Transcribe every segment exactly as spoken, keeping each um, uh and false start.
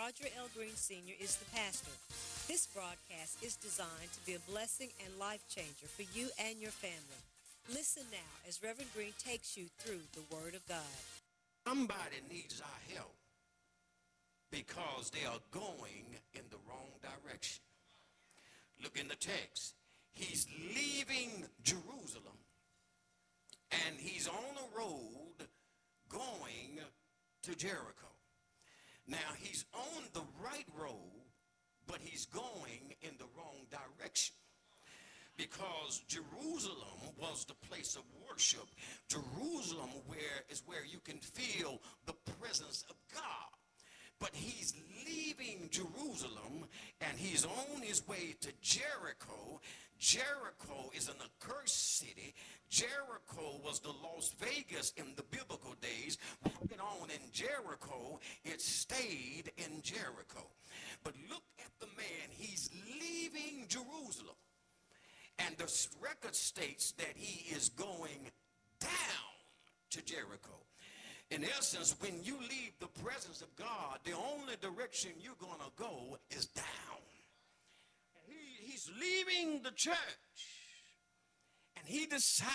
Roger L. Green Senior is the pastor. This broadcast is designed to be a blessing and life changer for you and your family. Listen now as Reverend Green takes you through the Word of God. Somebody needs our help because they are going in the wrong direction. Look in the text. He's leaving Jerusalem and he's on a road going to Jericho. Now he's on the right road, but he's going in the wrong direction. Because Jerusalem was the place of worship. Jerusalem where is where you can feel the presence of God. But he's leaving Jerusalem and he's on his way to Jericho. Jericho is an accursed city. Jericho was the Las Vegas in the biblical days. Walking on in Jericho, it stayed in Jericho. But look at the man. He's leaving Jerusalem. And the record states that he is going down to Jericho. In essence, when you leave the presence of God, the only direction you're going to go is down. He, he's leaving the church, and he decides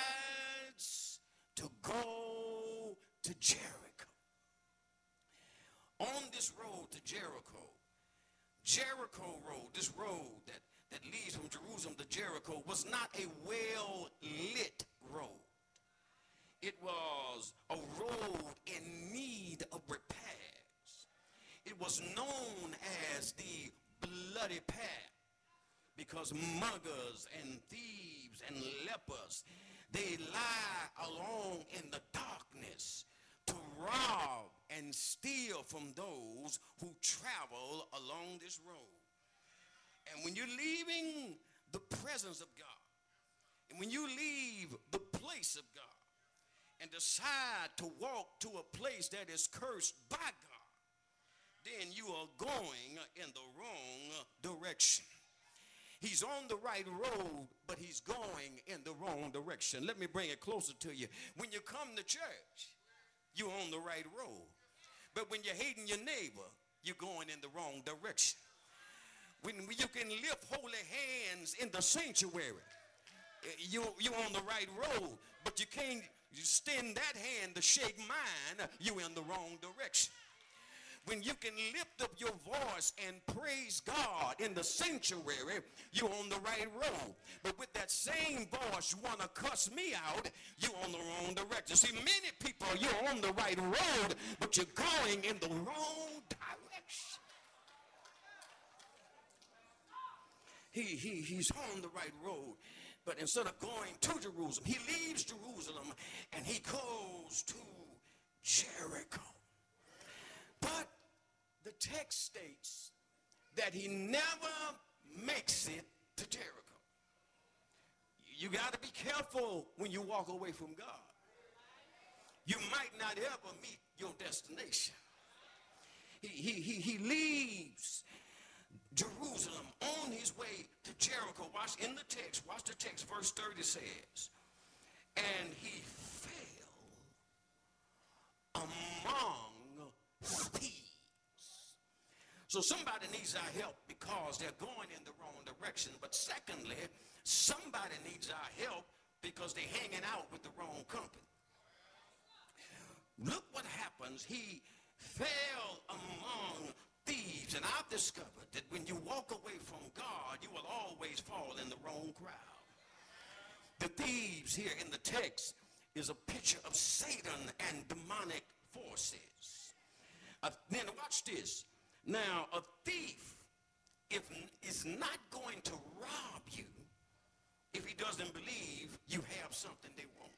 to go to Jericho. On this road to Jericho, Jericho Road, this road that that leads from Jerusalem to Jericho, was not a well-lit road. It was a road in need of repairs. It was known as the bloody path because muggers and thieves and lepers, they lie along in the darkness to rob and steal from those who travel along this road. And when you're leaving the presence of God, and when you leave the place of God, and decide to walk to a place that is cursed by God, then you are going in the wrong direction. He's on the right road, but he's going in the wrong direction. Let me bring it closer to you. When you come to church, you're on the right road. But when you're hating your neighbor, you're going in the wrong direction. When you can lift holy hands in the sanctuary, you, you're on the right road, but you can't extend that hand to shake mine, you're in the wrong direction. When you can lift up your voice and praise God in the sanctuary, you're on the right road. But with that same voice, you want to cuss me out, you're on the wrong direction. See, many people, you're on the right road, but you're going in the wrong direction. He, he, he's on the right road, but instead of going to Jerusalem, he leaves Jerusalem and he goes to Jericho. But the text states that he never makes it to Jericho. You got to be careful when you walk away from God. You might not ever meet your destination. He, he, he, he leaves Jerusalem on his way to Jericho. Watch in the text. Watch the text. Verse thirty says, and he fell among thieves. So somebody needs our help because they're going in the wrong direction. But secondly, somebody needs our help because they're hanging out with the wrong company. Look what happens. He fell among thieves, and I've discovered that when you walk away from God, you will always fall in the wrong crowd. The thieves here in the text is a picture of Satan and demonic forces. Uh, then watch this. Now, a thief if is not going to rob you if he doesn't believe you have something they want.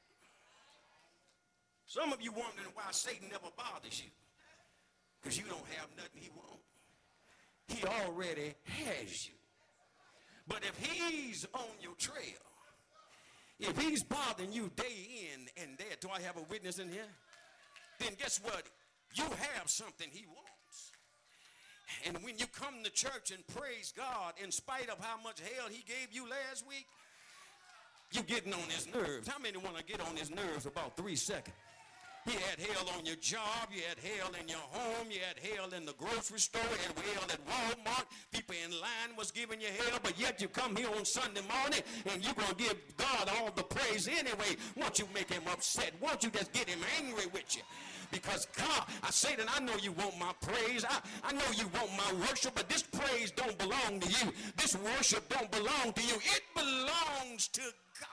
Some of you wondering why Satan never bothers you. Because you don't have nothing he wants. He already has you. But if he's on your trail, if he's bothering you day in and day, do I have a witness in here? Then guess what? You have something he wants. And when you come to church and praise God, in spite of how much hell he gave you last week, you're getting on his nerves. How many want to get on his nerves for about three seconds? You had hell on your job. You had hell in your home. You had hell in the grocery store. You had hell at Walmart. People in line was giving you hell, but yet you come here on Sunday morning and you're going to give God all the praise anyway. Won't you make him upset? Won't you just get him angry with you? Because God, I say that I know you want my praise. I, I know you want my worship, but this praise don't belong to you. This worship don't belong to you. It belongs to God.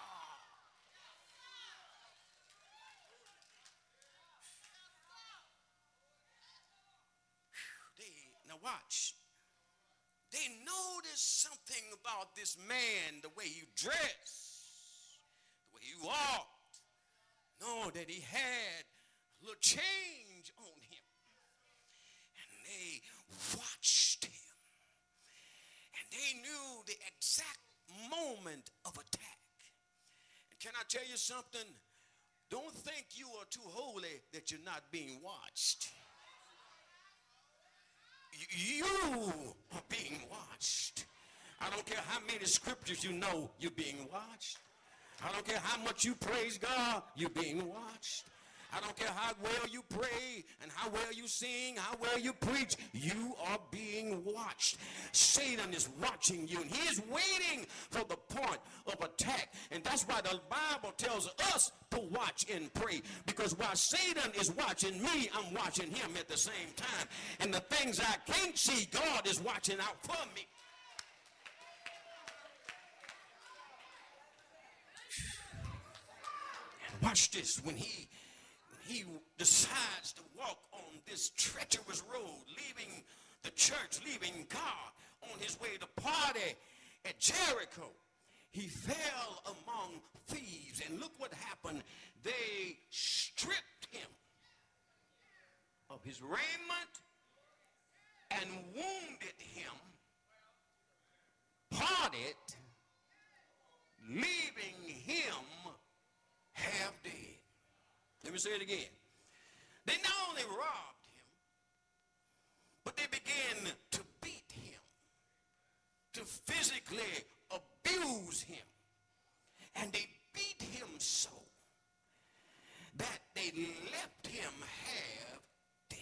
Now watch. They noticed something about this man, the way he dressed, the way he walked. No, that he had a little change on him. And they watched him. And they knew the exact moment of attack. And can I tell you something? Don't think you are too holy that you're not being watched. You are being watched. I don't care how many scriptures you know, you're being watched. I don't care how much you praise God, you're being watched. I don't care how well you pray and how well you sing, how well you preach, you are being watched. Satan is watching you, and he is waiting for the point of attack. And that's why the Bible tells us to watch and pray, because while Satan is watching me, I'm watching him at the same time. And the things I can't see, God is watching out for me. And watch this. When he he decides to walk on this treacherous road, leaving the church, leaving God, on his way to party at Jericho, he fell among thieves. And look what happened. They stripped him of his raiment and wounded him, parted, leaving him half dead. Let me say it again. They not only robbed him, but they began to beat him, to physically abuse him. And they beat him so that they left him half dead.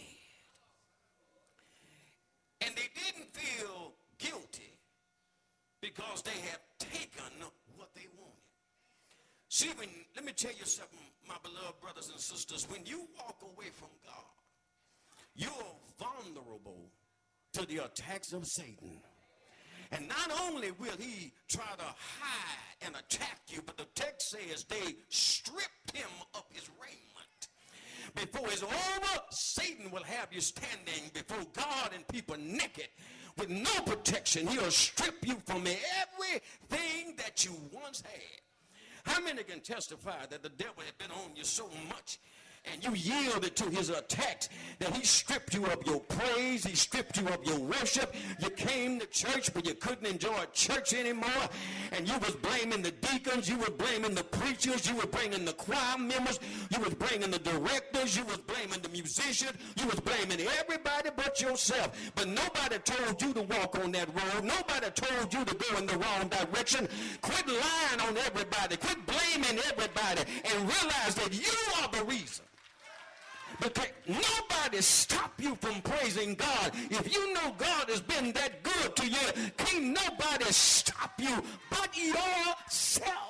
And they didn't feel guilty because they had taken what they wanted. See, when, let me tell you something, my beloved brothers and sisters. When you walk away from God, you're vulnerable to the attacks of Satan. And not only will he try to hide and attack you, but the text says they stripped him of his raiment. Before it's over, Satan will have you standing before God and people naked with no protection. He'll strip you from everything that you once had. How many can testify that the devil had been on you so much and you yielded to his attacks that he stripped you of your praise, he stripped you of your worship? You came to church, but you couldn't enjoy church anymore, and you was blaming the deacons, you were blaming the preachers, you were blaming the choir members, you was blaming the directors, you was blaming the musicians, you was blaming everybody but yourself. But nobody told you to walk on that road. Nobody told you to go in the wrong direction. Quit lying on everybody. Quit blaming everybody and realize that you are the reason. Because nobody stop you from praising God. If you know God has been that good to you, can't nobody stop you but yourself.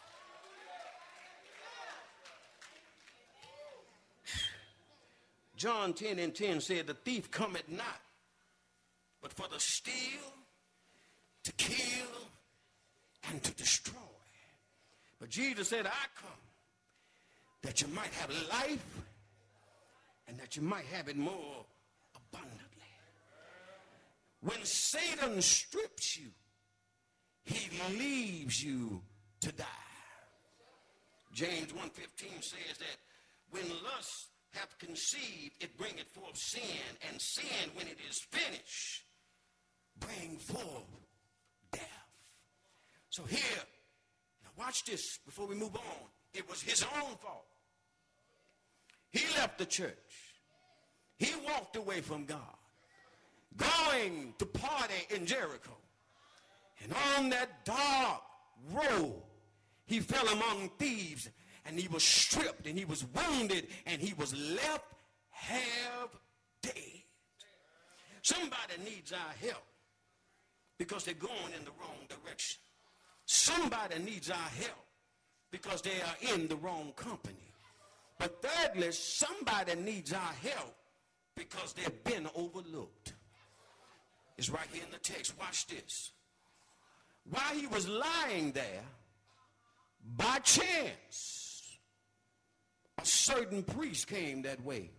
John ten and ten said, the thief cometh not, but for to steal, to kill, and to destroy. But Jesus said, I come that you might have life, and that you might have it more abundantly. When Satan strips you, he leaves you to die. James one fifteen says that when lust hath conceived, it bringeth forth sin, and sin, when it is finished, bring forth death. So here, now watch this before we move on. It was his own fault. He left the church. He walked away from God, going to party in Jericho. And on that dark road, he fell among thieves, and he was stripped, and he was wounded, and he was left half dead. Somebody needs our help because they're going in the wrong direction. Somebody needs our help because they are in the wrong company. But thirdly, somebody needs our help because they've been overlooked. It's right here in the text. Watch this. While he was lying there, by chance, a certain priest came that way,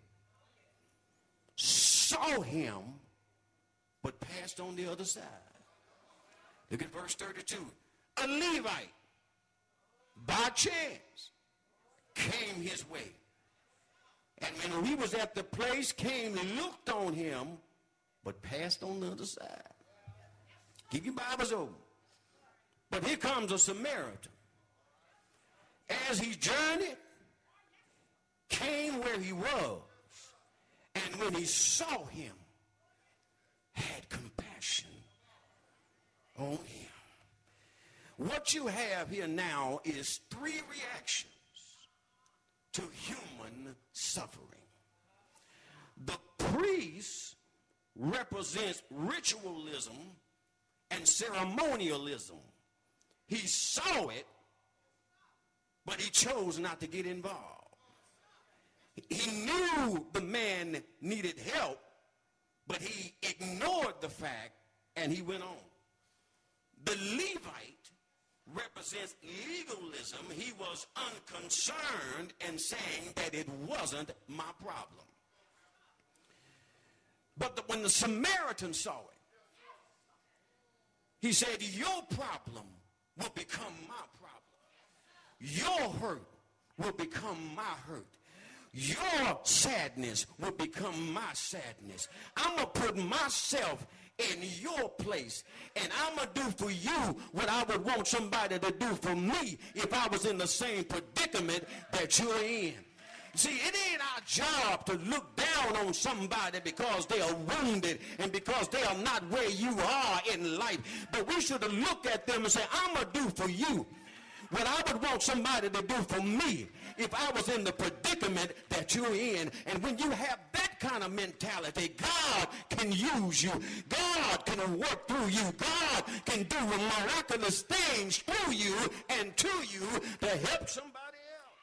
saw him, but passed on the other side. Look at verse thirty-two. A Levite, by chance, came his way. And when he was at the place, came and looked on him, but passed on the other side. Keep your Bibles open. But here comes a Samaritan. As he journeyed, came where he was, and when he saw him, had compassion on him. What you have here now is three reactions to human suffering. The priest represents ritualism and ceremonialism. He saw it, but he chose not to get involved. He knew the man needed help, but he ignored the fact and he went on. The Levite represents legalism. He was unconcerned and saying that it wasn't my problem. But the, when the Samaritan saw it, he said, your problem will become my problem. Your hurt will become my hurt. Your sadness will become my sadness. I'm going to put myself in your place, and I'm going to do for you what I would want somebody to do for me if I was in the same predicament that you're in. See, it ain't our job to look down on somebody because they are wounded and because they are not where you are in life. But we should look at them and say, I'm going to do for you what I would want somebody to do for me if I was in the predicament that you're in. And when you have that kind of mentality, God can use you. God can work through you. God can do miraculous things through you and to you to help somebody else.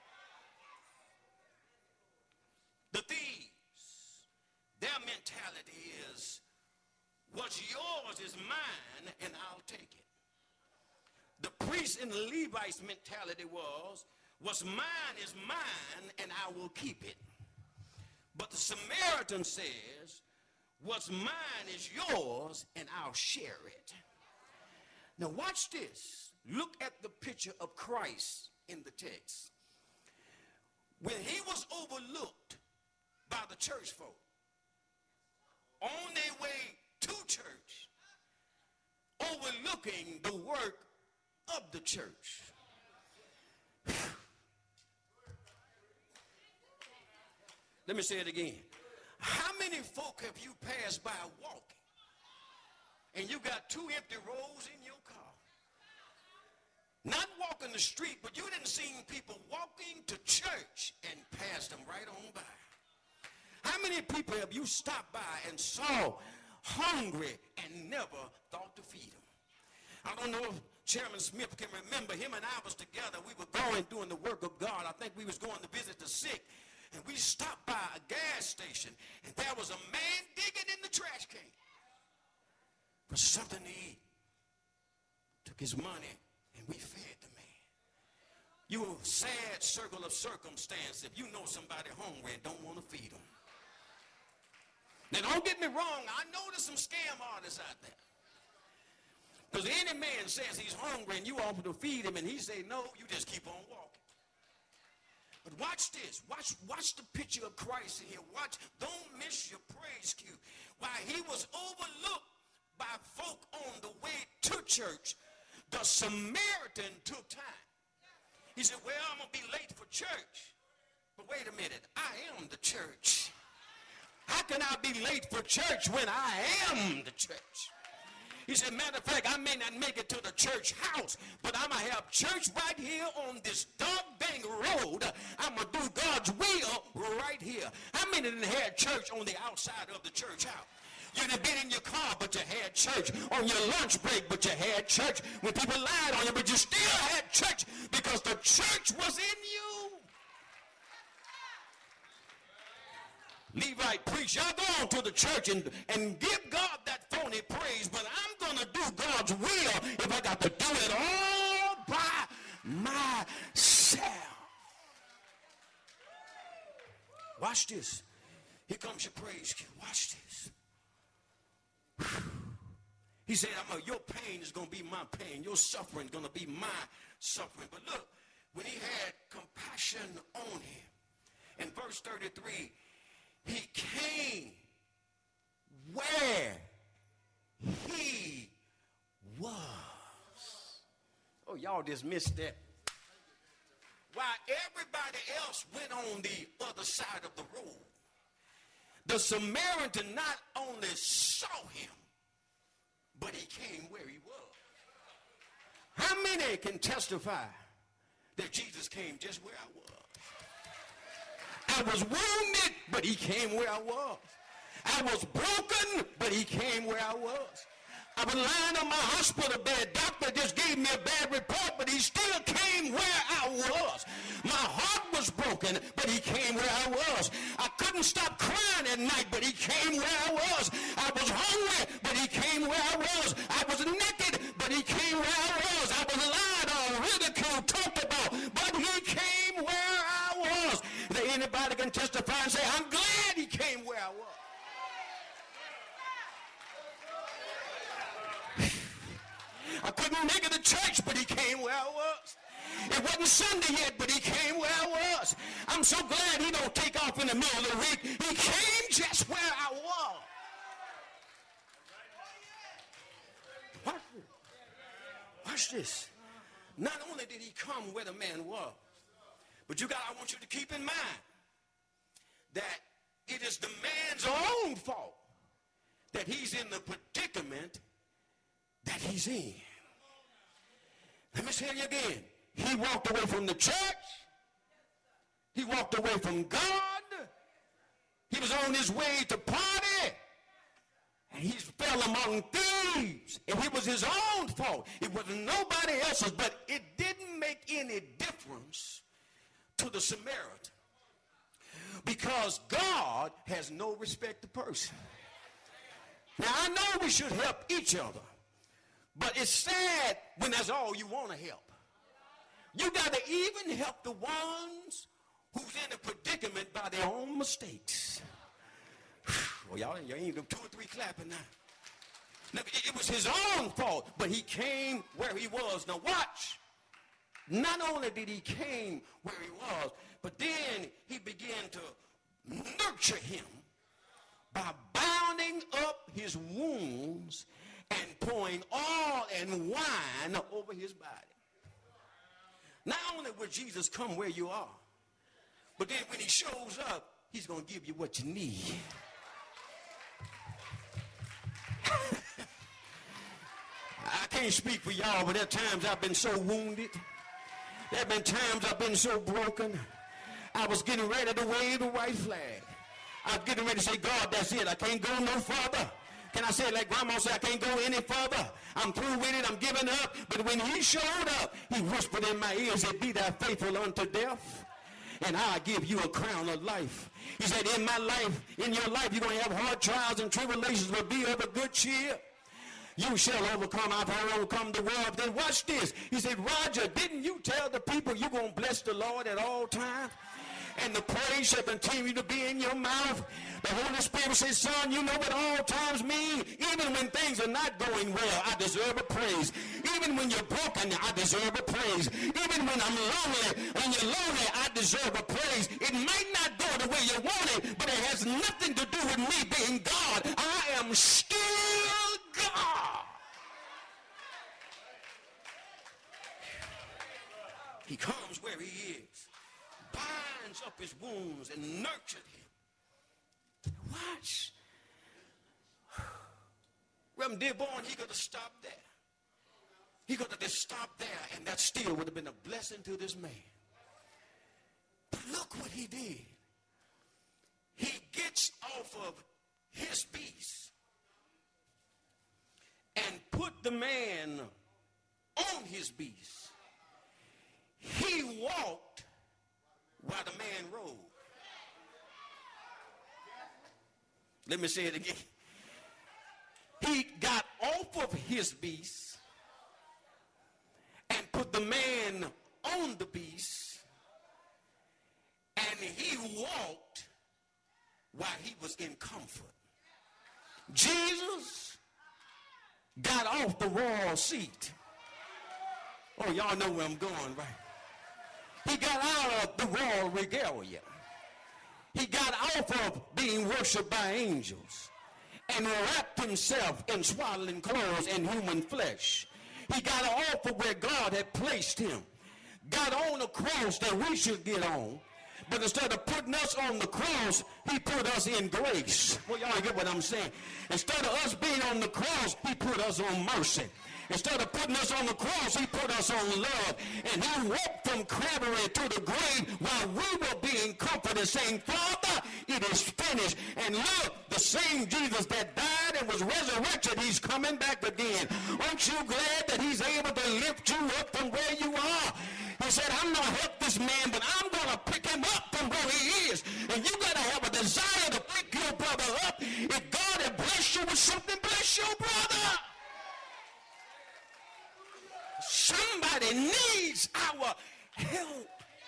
The thieves, their mentality is, what's yours is mine and I'll take it. The priest and the Levite's mentality was, what's mine is mine and I will keep it. But the Samaritan says, what's mine is yours and I'll share it. Now watch this. Look at the picture of Christ in the text. When he was overlooked by the church folk on their way to church, overlooking the work of the church. Let me say it again. How many folk have you passed by walking and you got two empty rows in your car? Not walking the street, but you didn't see people walking to church and passed them right on by. How many people have you stopped by and saw hungry and never thought to feed them? I don't know if Chairman Smith can remember. Him and I was together. We were going doing the work of God. I think we was going to visit the sick. And we stopped by a gas station. And there was a man digging in the trash can for something to eat. Took his money and we fed the man. You a sad circle of circumstance if you know somebody hungry and don't want to feed them. Now don't get me wrong. I know there's some scam artists out there. Because any man says he's hungry and you offer to feed him and he say no, you just keep on walking. But watch this. Watch, watch the picture of Christ in here. Watch. Don't miss your praise cue. While he was overlooked by folk on the way to church, the Samaritan took time. He said, well, I'm going to be late for church. But wait a minute. I am the church. How can I be late for church when I am the church? He said, matter of fact, I may not make it to the church house, but I'm going to have church right here on this dog dang road. I'm going to do God's will right here. How many didn't have church on the outside of the church house? You'd have been in your car, but you had church. On your lunch break, but you had church. When people lied on you, but you still had church because the church was in you. Levite preach, y'all go on to the church and, and give God that phony praise, but I'm going to do God's will if I got to do it all by myself. Watch this. Here comes your praise cue. Watch this. He said, I'm a, your pain is going to be my pain. Your suffering is going to be my suffering. But look, when he had compassion on him, in verse thirty-three, he came where he was. Oh, y'all just missed that. While everybody else went on the other side of the road, the Samaritan not only saw him, but he came where he was. How many can testify that Jesus came just where I was? I was wounded, but he came where I was. I was broken, but he came where I was. I was lying on my hospital bed. Doctor just gave me a bad report, but he still came where I was. My heart was broken, but he came where I was. I couldn't stop crying at night, but he came where I was. I was hungry, but he came where I was. I was naked, but he came where I was. I was lied on, ridiculed, talked about, but he came where I was. If anybody can testify and say, I'm glad he came where I was. I couldn't make it to church, but he came where I was. It wasn't Sunday yet, but he came where I was. I'm so glad he don't take off in the middle of the week. He came just where I was. Watch this. Watch this. Not only did he come where the man was, but you got, I want you to keep in mind that it is the man's own fault that he's in the predicament that he's in. Let me tell you again. He walked away from the church. He walked away from God. He was on his way to party. And he fell among thieves. And it was his own fault. It wasn't nobody else's. But it didn't make any difference to the Samaritan. Because God has no respect to person. Now, I know we should help each other. But it's sad when that's all you want to help. You got to even help the ones who's in a predicament by their own mistakes. Well, y'all, y'all ain't two or three clapping now. Now, it was his own fault, but he came where he was. Now watch. Not only did he came where he was, but then he began to nurture him by bounding up his wounds and pouring oil and wine over his body. Not only will Jesus come where you are, but then when he shows up, he's going to give you what you need. I can't speak for y'all, but there are times I've been so wounded. There have been times I've been so broken. I was getting ready to wave the white flag. I was getting ready to say, God, that's it. I can't go no further. Can I say it like Grandma said, I can't go any further. I'm through with it. I'm giving up. But when he showed up, he whispered in my ear, said, be thou faithful unto death, and I'll give you a crown of life. He said, in my life, in your life, you're going to have hard trials and tribulations, but be of a good cheer. You shall overcome. I've overcome the world. Then watch this. He said, Roger, didn't you tell the people you're going to bless the Lord at all times? And the praise shall continue to be in your mouth. The Holy Spirit says, son, you know what all times mean? Even when things are not going well, I deserve a praise. Even when you're broken, I deserve a praise. Even when I'm lonely, when you're lonely, I deserve a praise. It might not go the way you want it, but it has nothing to do with me being God. I am still God. He comes where he is, binds up his wounds and nurtured him. Watch. Reverend Dearborn, he could have stopped there. He could have just stopped there, and that still would have been a blessing to this man. But look what he did. He gets off of his beast and put the man on his beast. He walked while the man rode. Let me say it again. He got off of his beast and put the man on the beast, and he walked while he was in comfort. Jesus got off the royal seat. Oh, y'all know where I'm going, right? He got out of the royal regalia. He got off of being worshiped by angels and wrapped himself in swaddling clothes and human flesh. He got off of where God had placed him, got on a cross that we should get on. But instead of putting us on the cross, he put us in grace. Well, y'all get what I'm saying? Instead of us being on the cross, he put us on mercy. Instead of putting us on the cross, he put us on love. And he walked from Calvary to the grave while we were being comforted, saying, Father, it is finished. And look, the same Jesus that died and was resurrected, he's coming back again. Aren't you glad that he's able to lift you up from where you are? He said, I'm going to help this man, but I'm going to pick him up from where he is. And you got to have a desire to pick your brother up. If God has blessed you with something, bless your brother. Somebody needs our help.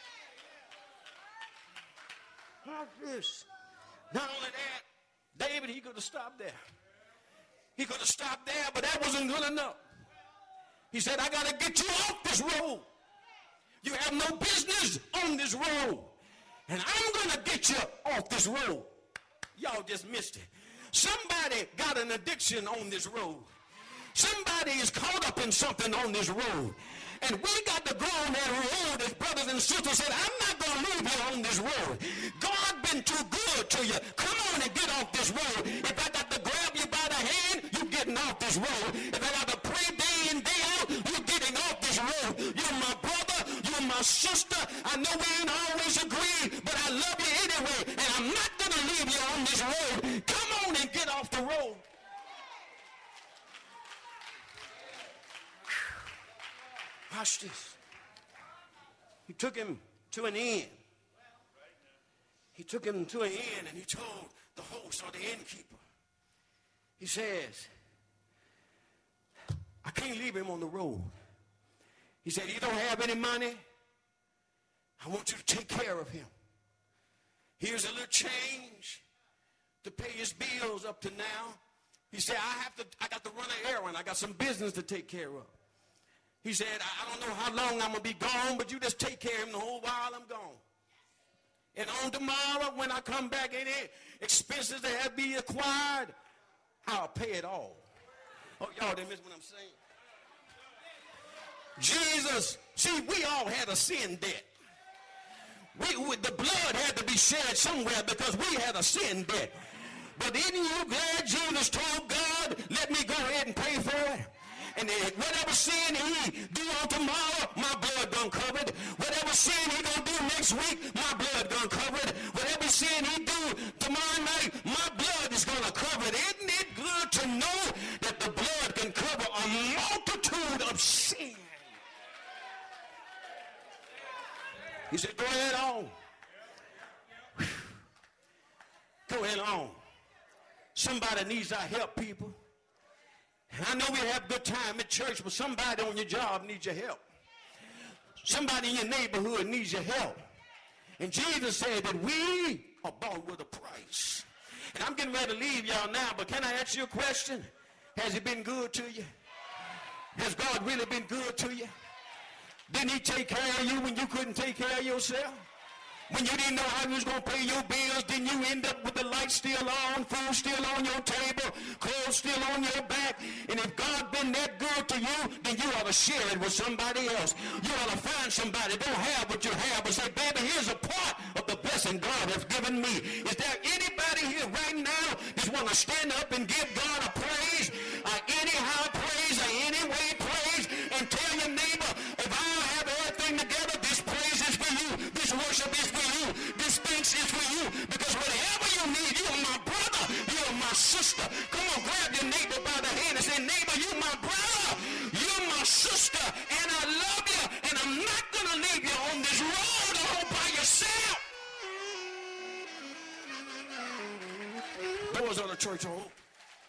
Like this. Not only that, David, he could have stopped there. He could have stopped there, but that wasn't good enough. He said, I got to get you off this road. You have no business on this road. And I'm going to get you off this road. Y'all just missed it. Somebody got an addiction on this road. Somebody is caught up in something on this road. And we got to go on that road, as brothers and sisters said, I'm not going to leave you on this road. God been too good to you. Come on and get off this road. If I got to grab you by the hand, you getting off this road. If I got to pray day in, day out, you getting off this road. You're my brother. You're my sister. I know we ain't always agree, but I love you anyway. And I'm not going to leave you on this road. Come on and get off the road. Watch this. He took him to an inn. He took him to an inn and he told the host or the innkeeper, he says, I can't leave him on the road. He said, you don't have any money? I want you to take care of him. Here's a little change to pay his bills up to now. He said, I have to, I got to run an errand. I got some business to take care of. He said, I, I don't know how long I'm going to be gone, but you just take care of him the whole while I'm gone. And on tomorrow, when I come back, any expenses that have to be acquired, I'll pay it all. Oh, y'all didn't miss what I'm saying. Jesus, see, we all had a sin debt. We, we, the blood had to be shed somewhere because we had a sin debt. But isn't you glad Jesus told God, let me go ahead and pay for it? And whatever sin he do on tomorrow, my blood done covered. Whatever sin he gonna do next week, my blood done covered. Whatever sin he do tomorrow night, my blood is gonna cover it. Isn't it good to know that the blood can cover a multitude of sin? He said, go ahead on. Go ahead on. Somebody needs our help, people. And I know we have good time at church, but somebody on your job needs your help. Somebody in your neighborhood needs your help. And Jesus said that we are bought with a price. And I'm getting ready to leave y'all now, but can I ask you a question? Has he been good to you? Has God really been good to you? Didn't he take care of you when you couldn't take care of yourself? When you didn't know how you was going to pay your bills, didn't you end up with the light still on, food still on your table, clothes still on your back? And if God been that good to you, then you ought to share it with somebody else. You ought to find somebody, don't have what you have, but say, baby, here's a part of the blessing God has given me. Is there anybody here right now that want to stand up and give God a praise? Uh, bring together, this praise is for you. This worship is for you. This thanks is for you. Because whatever you need, you are my brother. You are my sister. Come on, grab your neighbor by the hand and say, neighbor, you my brother. You're my sister. And I love you. And I'm not going to leave you on this road all by yourself. Doors of the church are open.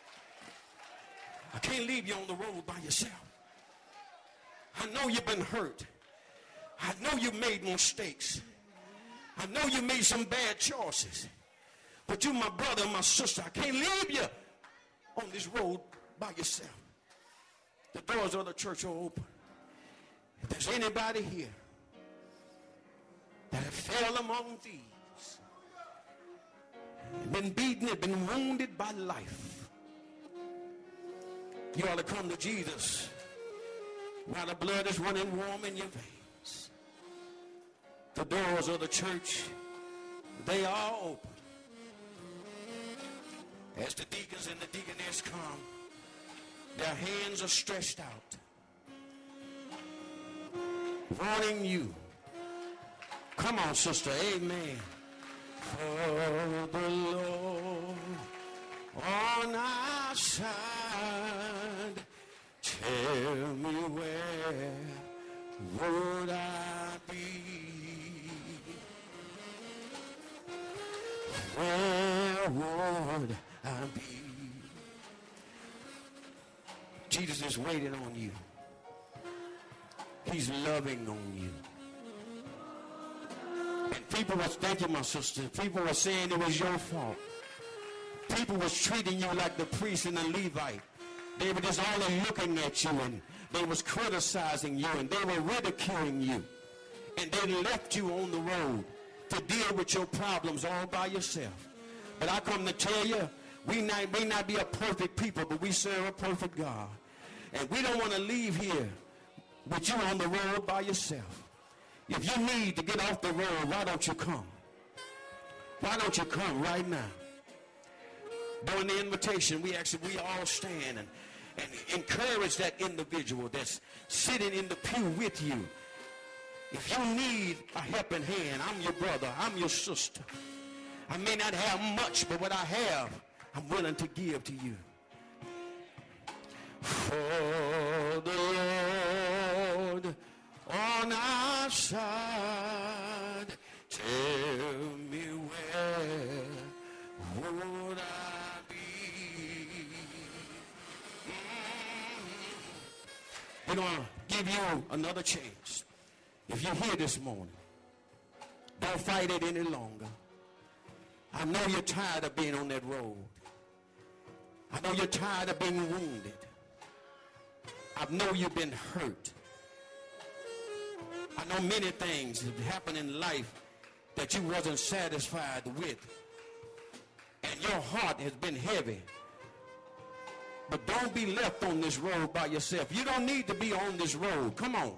I can't leave you on the road by yourself. I know you've been hurt. I know you made mistakes. I know you made some bad choices. But you're my brother and my sister. I can't leave you on this road by yourself. The doors of the church are open. If there's anybody here that have fell among thieves, been beaten and been wounded by life, you ought to come to Jesus while the blood is running warm in your veins. The doors of the church, they are open. As the deacons and the deaconess come, their hands are stretched out, warning you. Come on, sister, amen. For the Lord on our side, tell me where would I be? Where would I be? Jesus is waiting on you. He's loving on you. And people was thinking, my sister, people were saying it was your fault. People was treating you like the priest and the Levite. They were just all looking at you, and they was criticizing you, and they were ridiculing you. And they left you on the road to deal with your problems all by yourself. But I come to tell you, we not, may not be a perfect people, but we serve a perfect God. And we don't want to leave here with you on the road by yourself. If you need to get off the road, why don't you come? Why don't you come right now? During the invitation, we actually, we all stand and, and encourage that individual that's sitting in the pew with you. If you need a helping hand, I'm your brother, I'm your sister. I may not have much, but what I have, I'm willing to give to you. For the Lord on our side, tell me where would I be? We're going to give you another chance. If you're here this morning, don't fight it any longer. I know you're tired of being on that road. I know you're tired of being wounded. I know you've been hurt. I know many things that happen in life that you wasn't satisfied with. And your heart has been heavy. But don't be left on this road by yourself. You don't need to be on this road. Come on.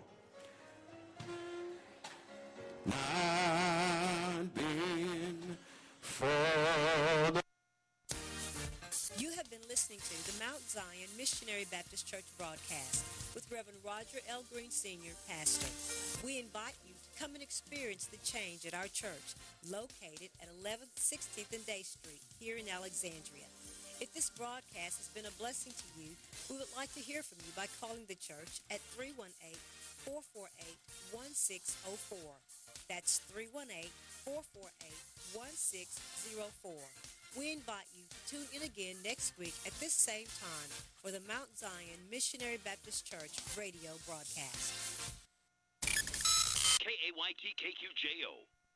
I've been for the... You have been listening to the Mount Zion Missionary Baptist Church broadcast with Reverend Roger L. Green, Senior, pastor. We invite you to come and experience the change at our church, located at eleventh, sixteenth, and Day Street here in Alexandria. If this broadcast has been a blessing to you, we would like to hear from you by calling the church at three one eight, four four eight, one six zero four. That's three one eight, four four eight, one six zero four. We invite you to tune in again next week at this same time for the Mount Zion Missionary Baptist Church radio broadcast. K A Y T K Q J O.